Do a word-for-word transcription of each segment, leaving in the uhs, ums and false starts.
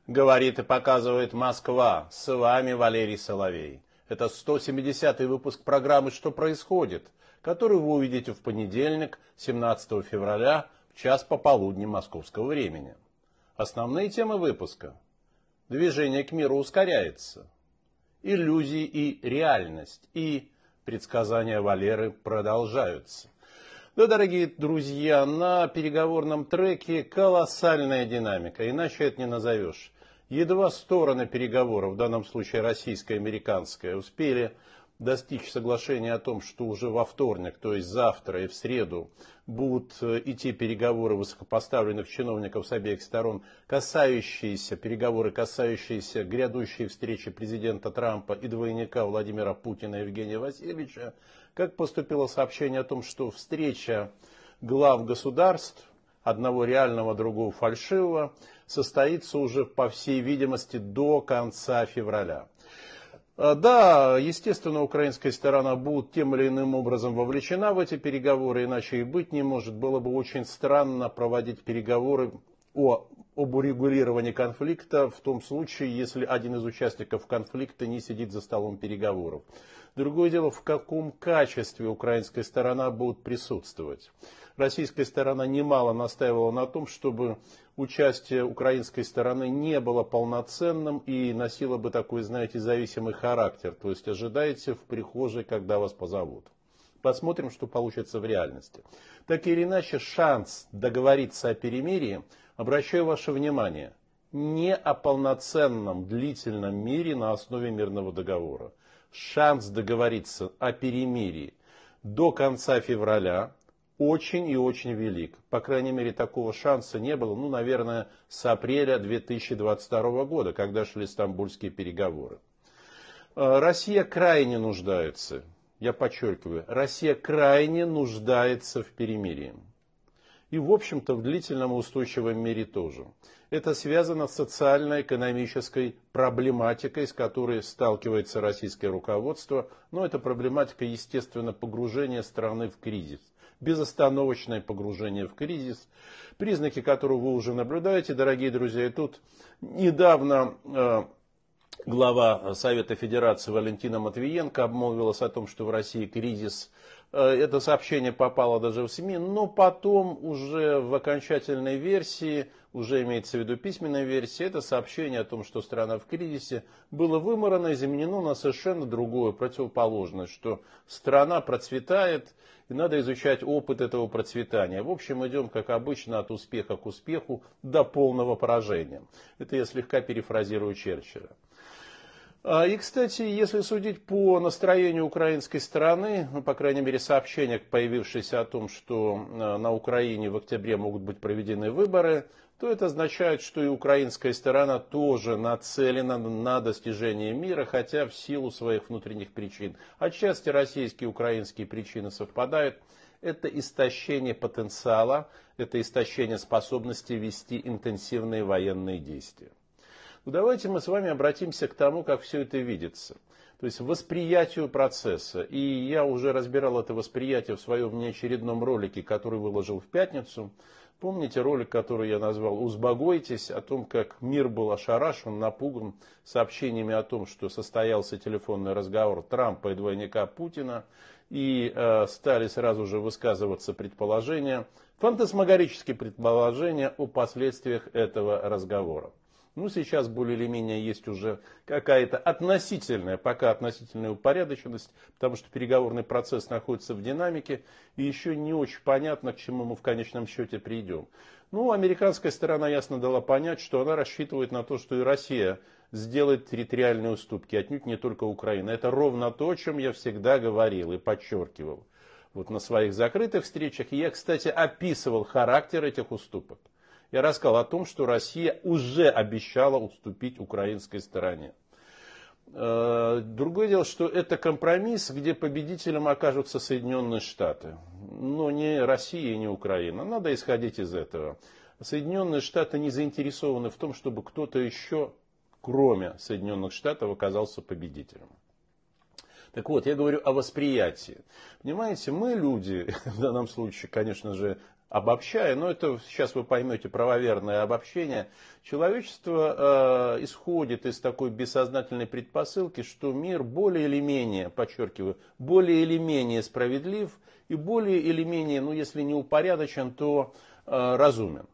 Говорит и показывает Москва. С вами Валерий Соловей. Это сто семидесятый выпуск программы «Что происходит?», который вы увидите в понедельник, семнадцатого февраля, в час пополудни московского времени. Основные темы выпуска. Движение к миру ускоряется. Иллюзии и реальность. И предсказания Валеры продолжаются. Да, дорогие друзья, на переговорном треке колоссальная динамика, иначе это не назовешь. Едва стороны переговоров, в данном случае российская и американская, успели достичь соглашения о том, что уже во вторник, то есть завтра и в среду, будут идти переговоры высокопоставленных чиновников с обеих сторон, касающиеся, переговоры, касающиеся грядущей встречи президента Трампа и двойника Владимира Путина Евгения Васильевича, как поступило сообщение о том, что встреча глав государств, одного реального, другого фальшивого, состоится уже, по всей видимости, до конца февраля. Да, естественно, украинская сторона будет тем или иным образом вовлечена в эти переговоры, иначе и быть не может. Было бы очень странно проводить переговоры о, об урегулировании конфликта в том случае, если один из участников конфликта не сидит за столом переговоров. Другое дело, в каком качестве украинская сторона будет присутствовать. Российская сторона немало настаивала на том, чтобы участие украинской стороны не было полноценным и носило бы такой, знаете, зависимый характер. То есть ожидайте в прихожей, когда вас позовут. Посмотрим, что получится в реальности. Так или иначе, шанс договориться о перемирии, обращаю ваше внимание, не о полноценном длительном мире на основе мирного договора. Шанс договориться о перемирии до конца февраля очень и очень велик. По крайней мере, такого шанса не было, ну, наверное, с апреля две тысячи двадцать второго года, когда шли стамбульские переговоры. Россия крайне нуждается, я подчеркиваю, Россия крайне нуждается в перемирии. И, в общем-то, в длительном и устойчивом мире тоже. Это связано с социально-экономической проблематикой, с которой сталкивается российское руководство. Но это проблематика, естественно, погружения страны в кризис. Безостановочное погружение в кризис. Признаки, которые вы уже наблюдаете, дорогие друзья. И тут недавно э, глава Совета Федерации Валентина Матвиенко обмолвилась о том, что в России кризис. Это сообщение попало даже в СМИ, но потом уже в окончательной версии, уже имеется в виду письменная версия, это сообщение о том, что страна в кризисе, было выморано и заменено на совершенно другое, противоположное, что страна процветает и надо изучать опыт этого процветания. В общем, идем, как обычно, от успеха к успеху до полного поражения. Это я слегка перефразирую Черчилля. И, кстати, если судить по настроению украинской стороны, ну, по крайней мере, сообщения, появившиеся о том, что на Украине в октябре могут быть проведены выборы, то это означает, что и украинская сторона тоже нацелена на достижение мира, хотя в силу своих внутренних причин. Отчасти российские и украинские причины совпадают. Это истощение потенциала, это истощение способности вести интенсивные военные действия. Давайте мы с вами обратимся к тому, как все это видится. То есть восприятию процесса. И я уже разбирал это восприятие в своем внеочередном ролике, который выложил в пятницу. Помните ролик, который я назвал «Узбогойтесь», о том, как мир был ошарашен, напуган сообщениями о том, что состоялся телефонный разговор Трампа и двойника Путина. И э, стали сразу же высказываться предположения, фантасмагорические предположения о последствиях этого разговора. Ну, сейчас более или менее есть уже какая-то относительная, пока относительная упорядоченность, потому что переговорный процесс находится в динамике, и еще не очень понятно, к чему мы в конечном счете придем. Ну, американская сторона ясно дала понять, что она рассчитывает на то, что и Россия сделает территориальные уступки, отнюдь не только Украина. Это ровно то, о чем я всегда говорил и подчеркивал. Вот на своих закрытых встречах. И я, кстати, описывал характер этих уступок. Я рассказал о том, что Россия уже обещала уступить украинской стороне. Другое дело, что это компромисс, где победителем окажутся Соединенные Штаты. Но не Россия и не Украина. Надо исходить из этого. Соединенные Штаты не заинтересованы в том, чтобы кто-то еще, кроме Соединенных Штатов, оказался победителем. Так вот, я говорю о восприятии. Понимаете, мы люди, в данном случае, конечно же, обобщая, но это сейчас вы поймете правоверное обобщение, человечество э, исходит из такой бессознательной предпосылки, что мир более или менее, подчеркиваю, более или менее справедлив и более или менее, ну если не упорядочен, то э, разумен.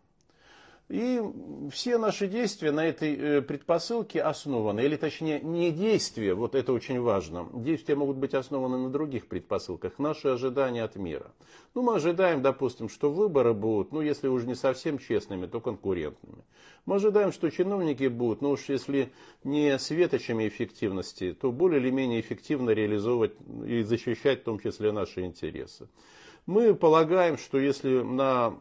И все наши действия на этой предпосылке основаны, или точнее не действия, вот это очень важно, действия могут быть основаны на других предпосылках, наши ожидания от мира. Ну мы ожидаем, допустим, что выборы будут, ну если уже не совсем честными, то конкурентными. Мы ожидаем, что чиновники будут, ну уж если не светочами эффективности, то более или менее эффективно реализовывать и защищать в том числе наши интересы. Мы полагаем, что если на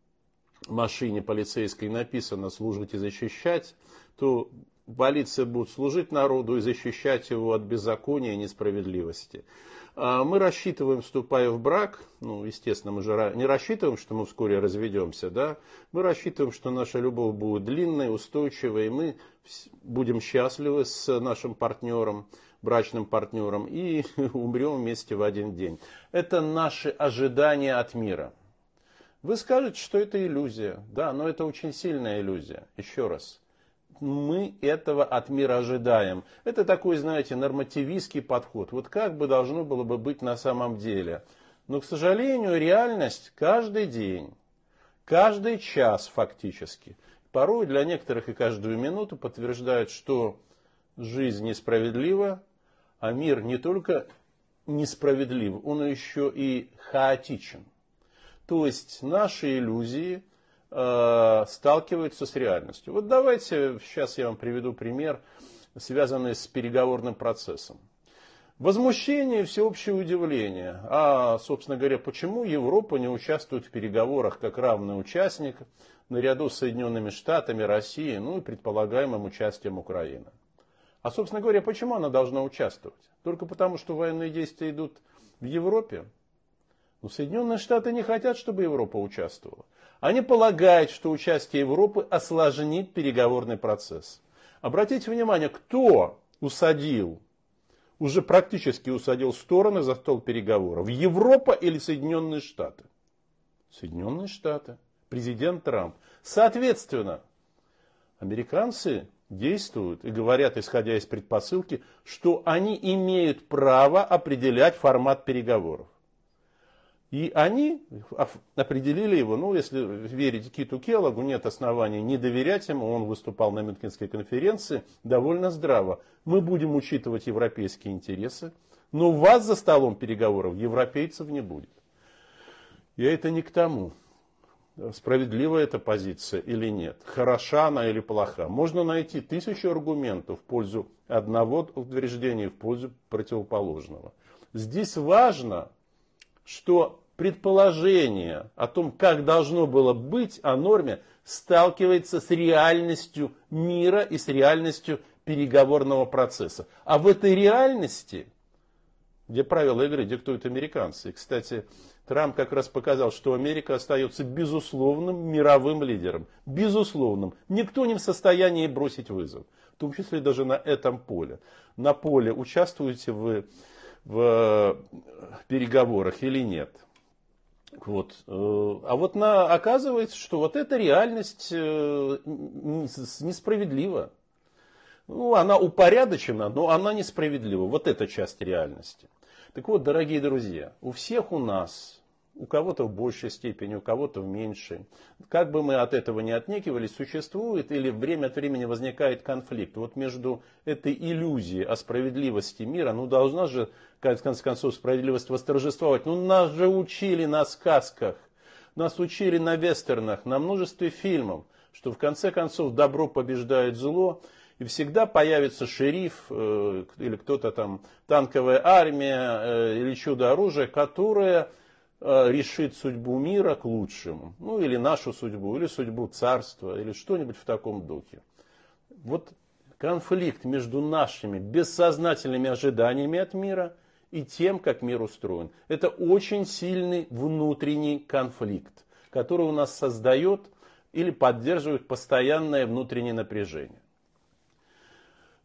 машине полицейской написано «служить и защищать», то полиция будет служить народу и защищать его от беззакония и несправедливости. Мы рассчитываем, вступая в брак, ну, естественно, мы же не рассчитываем, что мы вскоре разведемся, да, мы рассчитываем, что наша любовь будет длинной, устойчивой, и мы будем счастливы с нашим партнером, брачным партнером, и умрем вместе в один день. Это наши ожидания от мира. Вы скажете, что это иллюзия. Да, но это очень сильная иллюзия. Еще раз. Мы этого от мира ожидаем. Это такой, знаете, нормативистский подход. Вот как бы должно было бы быть на самом деле. Но, к сожалению, реальность каждый день, каждый час фактически, порой для некоторых и каждую минуту подтверждает, что жизнь несправедлива, а мир не только несправедлив, он еще и хаотичен. То есть наши иллюзии э, сталкиваются с реальностью. Вот давайте сейчас я вам приведу пример, связанный с переговорным процессом. Возмущение и всеобщее удивление. А, собственно говоря, почему Европа не участвует в переговорах как равный участник наряду с Соединенными Штатами, Россией, ну и предполагаемым участием Украины? А, собственно говоря, почему она должна участвовать? Только потому, что военные действия идут в Европе? Но Соединенные Штаты не хотят, чтобы Европа участвовала. Они полагают, что участие Европы осложнит переговорный процесс. Обратите внимание, кто усадил, уже практически усадил стороны за стол переговоров? Европа или Соединенные Штаты? Соединенные Штаты. Президент Трамп. Соответственно, американцы действуют и говорят, исходя из предпосылки, что они имеют право определять формат переговоров. И они определили его, ну, если верить Киту Келлогу, нет оснований не доверять ему, он выступал на Мюнхенской конференции, довольно здраво. Мы будем учитывать европейские интересы, но у вас за столом переговоров европейцев не будет. И это не к тому, справедлива эта позиция или нет, хороша она или плоха. Можно найти тысячу аргументов в пользу одного утверждения и в пользу противоположного. Здесь важно, что предположение о том, как должно было быть, о норме, сталкивается с реальностью мира и с реальностью переговорного процесса. А в этой реальности, где правила игры диктуют американцы, и, кстати, Трамп как раз показал, что Америка остается безусловным мировым лидером. Безусловным. Никто не в состоянии бросить вызов. В том числе даже на этом поле. На поле участвуете вы в переговорах или нет. Вот. А вот на, оказывается, что вот эта реальность несправедлива. Ну, она упорядочена, но она несправедлива. Вот эта часть реальности. Так вот, дорогие друзья, у всех у нас, у кого-то в большей степени, у кого-то в меньшей, как бы мы от этого не отнекивались, существует или время от времени возникает конфликт. Вот между этой иллюзией о справедливости мира, ну должна же, в конце концов, справедливость восторжествовать. Ну нас же учили на сказках, нас учили на вестернах, на множестве фильмов, что в конце концов добро побеждает зло. И всегда появится шериф э, или кто-то там, танковая армия э, или чудо-оружие, которое э, решит судьбу мира к лучшему. Ну или нашу судьбу, или судьбу царства, или что-нибудь в таком духе. Вот конфликт между нашими бессознательными ожиданиями от мира и тем, как мир устроен. Это очень сильный внутренний конфликт, который у нас создает или поддерживает постоянное внутреннее напряжение.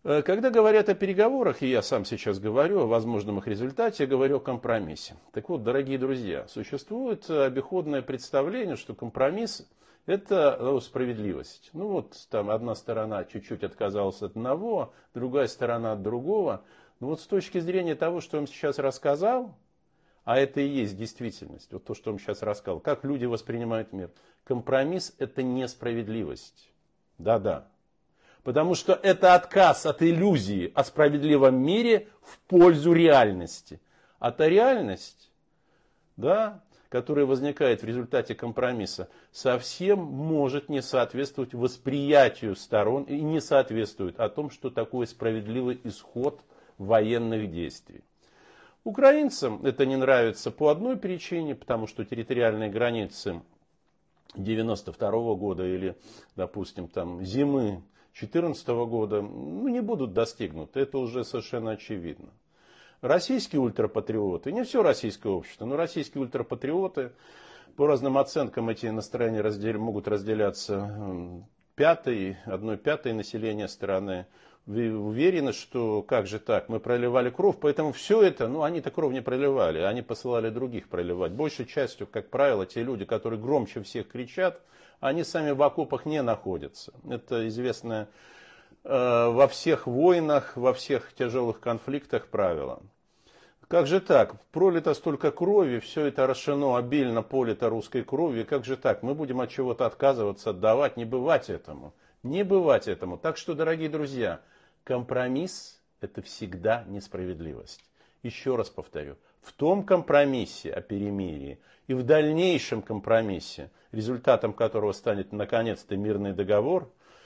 Когда говорят о переговорах, и я сам сейчас говорю о возможном их результате, я говорю о компромиссе. Так вот, дорогие друзья, существует обиходное представление, что компромисс – это справедливость. Ну вот, там одна сторона чуть-чуть отказалась от одного, другая сторона от другого. Но вот с точки зрения того, что я вам сейчас рассказал, а это и есть действительность, вот то, что я вам сейчас рассказал, как люди воспринимают мир, компромисс – это несправедливость. Да-да. Потому что это отказ от иллюзии о справедливом мире в пользу реальности. А та реальность, да, которая возникает в результате компромисса, совсем может не соответствовать восприятию сторон и не соответствует о том, что такое справедливый исход военных действий. Украинцам это не нравится по одной причине, потому что территориальные границы девяносто второго года или, допустим, там, зимы две тысячи четырнадцатого года ну, не будут достигнуты. Это уже совершенно очевидно. Российские ультрапатриоты, не все российское общество, но российские ультрапатриоты, по разным оценкам эти настроения раздел, могут разделяться пятой, одной пятой населения страны. Уверены, что как же так, мы проливали кровь, поэтому все это, ну они-то кровь не проливали, они посылали других проливать. Большей частью, как правило, те люди, которые громче всех кричат, они сами в окопах не находятся. Это известно э, во всех войнах, во всех тяжелых конфликтах правило. Как же так? Пролито столько крови, все это орошено, обильно полито русской кровью. Как же так? Мы будем от чего-то отказываться, отдавать, не бывать этому. Не бывать этому. Так что, дорогие друзья, компромисс – это всегда несправедливость. Еще раз повторю, в том компромиссе о перемирии и в дальнейшем компромиссе, результатом которого станет наконец-то мирный договор,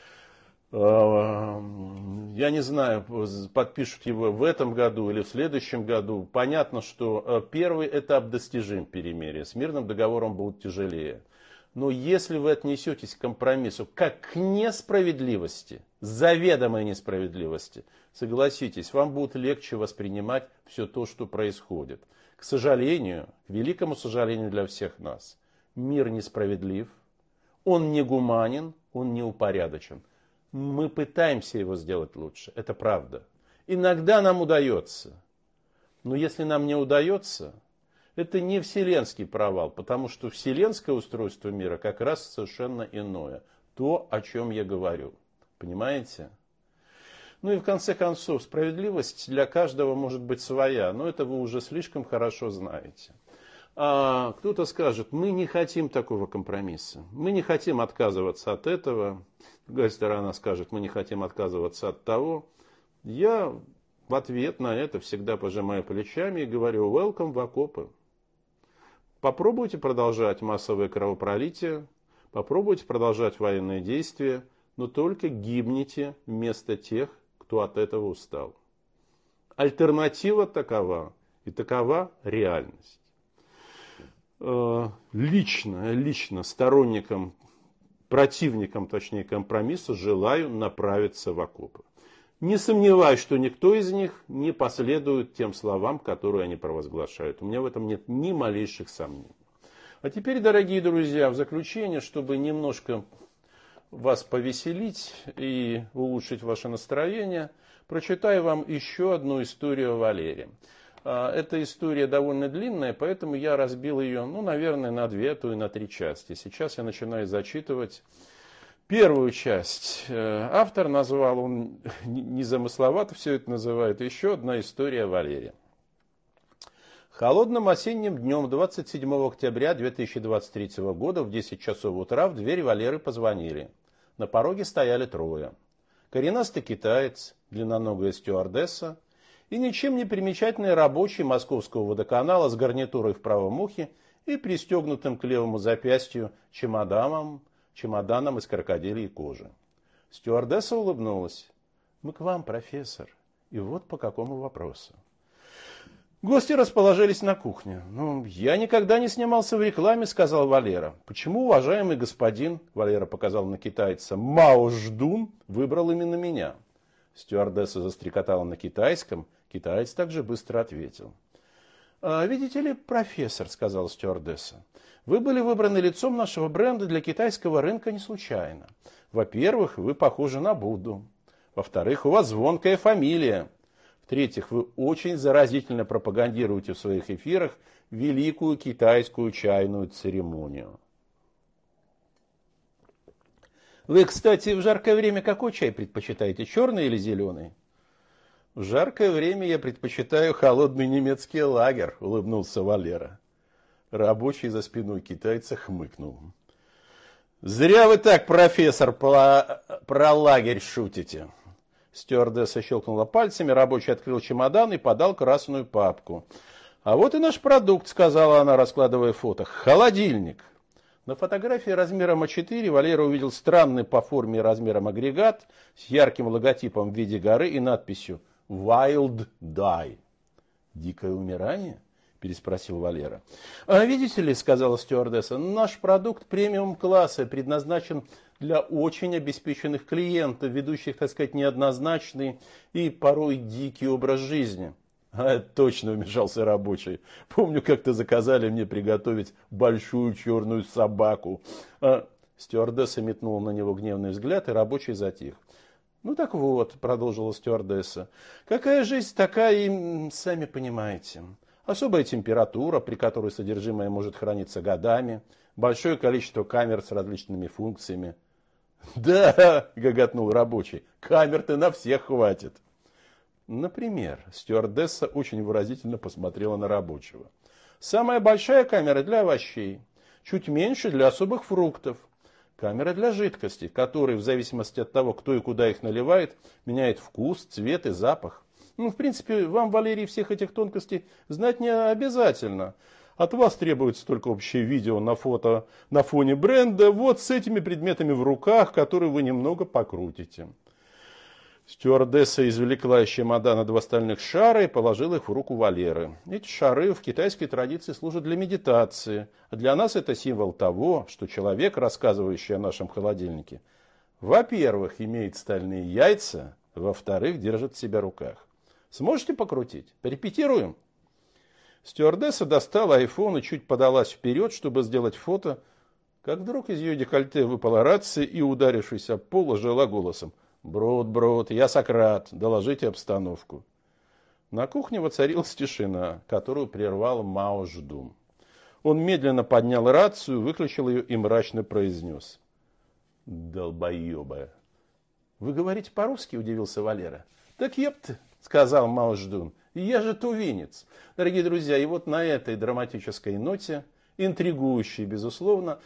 я не знаю, подпишут его в этом году или в следующем году. Понятно, что первый этап достижим перемирия. С мирным договором будет тяжелее. Но если вы отнесетесь к компромиссу как к несправедливости, заведомой несправедливости, согласитесь, вам будет легче воспринимать все то, что происходит. К сожалению, к великому сожалению для всех нас, мир несправедлив, он негуманен, он неупорядочен. Мы пытаемся его сделать лучше, это правда. Иногда нам удается, но если нам не удается, это не вселенский провал, потому что вселенское устройство мира как раз совершенно иное. То, о чем я говорю. Понимаете? Ну и в конце концов, справедливость для каждого может быть своя, но это вы уже слишком хорошо знаете. А кто-то скажет, мы не хотим такого компромисса, мы не хотим отказываться от этого. Другая сторона скажет, мы не хотим отказываться от того. Я в ответ на это всегда пожимаю плечами и говорю, welcome в окопы. Попробуйте продолжать массовое кровопролитие, попробуйте продолжать военные действия, но только гибните вместо тех, кто от этого устал. Альтернатива такова, и такова реальность. Лично, лично сторонникам, противникам, точнее, компромисса желаю направиться в окопы. Не сомневаюсь, что никто из них не последует тем словам, которые они провозглашают. У меня в этом нет ни малейших сомнений. А теперь, дорогие друзья, в заключение, чтобы немножко вас повеселить и улучшить ваше настроение, прочитаю вам еще одну историю о Валере. Эта история довольно длинная, поэтому я разбил ее, ну, наверное, на две, а то и на три части. Сейчас я начинаю зачитывать первую часть. Автор назвал, он незамысловато все это называет, еще одна история о Валере. Холодным осенним днем двадцать седьмого октября две тысячи двадцать третьего года в десять часов утра в дверь Валеры позвонили. На пороге стояли трое. Коренастый китаец, длинноногая стюардесса и ничем не примечательный рабочий московского водоканала с гарнитурой в правом ухе и пристегнутым к левому запястью чемоданом, чемоданом из крокодилей кожи. Стюардесса улыбнулась. «Мы к вам, профессор. И вот по какому вопросу». Гости расположились на кухне. «Ну, я никогда не снимался в рекламе», — сказал Валера. «Почему уважаемый господин, — Валера показал на китайца, — Мао Ждун выбрал именно меня?» Стюардесса застрекотала на китайском. Китаец также быстро ответил. «Видите ли, профессор, — сказала стюардесса, — вы были выбраны лицом нашего бренда для китайского рынка не случайно. Во-первых, вы похожи на Будду. Во-вторых, у вас звонкая фамилия. В-третьих, вы очень заразительно пропагандируете в своих эфирах великую китайскую чайную церемонию. Вы, кстати, в жаркое время какой чай предпочитаете, черный или зеленый? В жаркое время я предпочитаю холодный немецкий лагерь, улыбнулся Валера. Рабочий за спиной китайца хмыкнул. Зря вы так, профессор, про, про лагерь шутите. Стюардесса щелкнула пальцами, рабочий открыл чемодан и подал красную папку. А вот и наш продукт, сказала она, раскладывая фото. Холодильник. На фотографии размером а четыре Валера увидел странный по форме и размерам агрегат с ярким логотипом в виде горы и надписью Wild Die. Дикое умирание? Переспросил Валера. А видите ли, сказала стюардесса, наш продукт премиум-класса предназначен для очень обеспеченных клиентов, ведущих, так сказать, неоднозначный и порой дикий образ жизни. А, точно, вмешался рабочий. Помню, как-то заказали мне приготовить большую черную собаку. А, стюардесса метнула на него гневный взгляд, и рабочий затих. Ну так вот, продолжила стюардесса, какая жизнь, такая и сами понимаете. Особая температура, при которой содержимое может храниться годами, большое количество камер с различными функциями. Да, гоготнул рабочий, камер-то на всех хватит. Например, стюардесса очень выразительно посмотрела на рабочего. Самая большая камера для овощей, чуть меньше для особых фруктов. Камера для жидкости, которые в зависимости от того, кто и куда их наливает, меняет вкус, цвет и запах. Ну, в принципе, вам, Валерий, всех этих тонкостей знать не обязательно. От вас требуется только общее видео на фото на фоне бренда, вот с этими предметами в руках, которые вы немного покрутите. Стюардесса извлекла из чемодана два стальных шара и положила их в руку Валеры. Эти шары в китайской традиции служат для медитации, а для нас это символ того, что человек, рассказывающий о нашем холодильнике, во-первых, имеет стальные яйца, во-вторых, держит себя в руках. Сможете покрутить? Порепетируем? Стюардесса достала айфон и чуть подалась вперед, чтобы сделать фото, как вдруг из ее декольте выпала рация и, ударившись об пол, ожила голосом. «Брод, брод, я Сократ, доложите обстановку». На кухне воцарилась тишина, которую прервал Мао Ждун. Он медленно поднял рацию, выключил ее и мрачно произнес. «Долбоеба». «Вы говорите по-русски?» – удивился Валера. «Так епт», – сказал Мао Ждун, – «я же тувинец». Дорогие друзья, и вот на этой драматической ноте, интригующей, безусловно,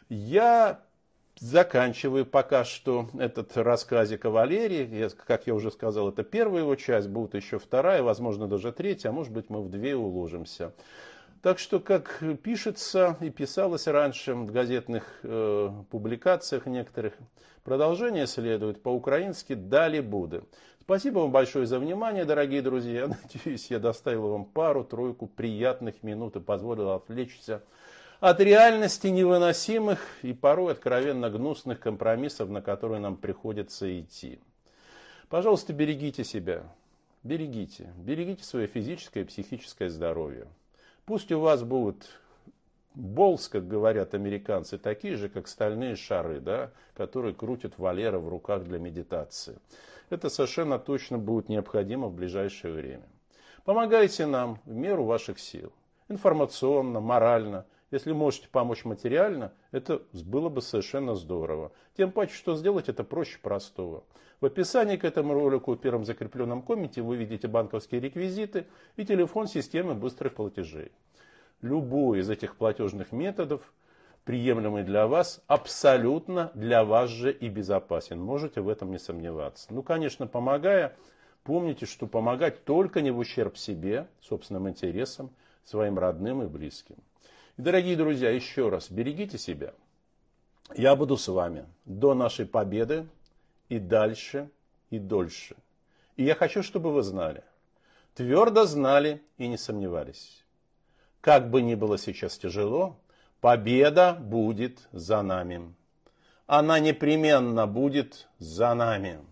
я заканчиваю пока что этот рассказик о Валерии. Как я уже сказал, это первая его часть, будет еще вторая, возможно, даже третья, а может быть, мы в две уложимся. Так что, как пишется и писалось раньше в газетных э, публикациях некоторых, продолжение следует по-украински «Дали буде». Спасибо вам большое за внимание, дорогие друзья. Надеюсь, я доставил вам пару-тройку приятных минут и позволил отвлечься от реальности невыносимых и порой откровенно гнусных компромиссов, на которые нам приходится идти. Пожалуйста, берегите себя. Берегите. Берегите свое физическое и психическое здоровье. Пусть у вас будут болс, как говорят американцы, такие же, как стальные шары, да, которые крутит Валера в руках для медитации. Это совершенно точно будет необходимо в ближайшее время. Помогайте нам в меру ваших сил. Информационно, морально. Если можете помочь материально, это было бы совершенно здорово. Тем паче, что сделать это проще простого. В описании к этому ролику в первом закрепленном комменте вы видите банковские реквизиты и телефон системы быстрых платежей. Любой из этих платежных методов, приемлемый для вас, абсолютно для вас же и безопасен. Можете в этом не сомневаться. Ну, конечно, помогая, помните, что помогать только не в ущерб себе, собственным интересам, своим родным и близким. И, дорогие друзья, еще раз, берегите себя. Я буду с вами до нашей победы и дальше, и дольше. И я хочу, чтобы вы знали, твердо знали и не сомневались. Как бы ни было сейчас тяжело, победа будет за нами. Она непременно будет за нами.